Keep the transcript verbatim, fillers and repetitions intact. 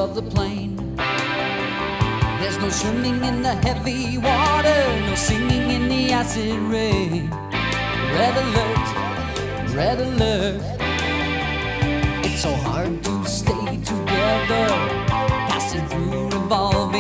of the plane. There's no swimming in the heavy water, no singing in the acid rain. Red alert, red alert. It's so hard to stay together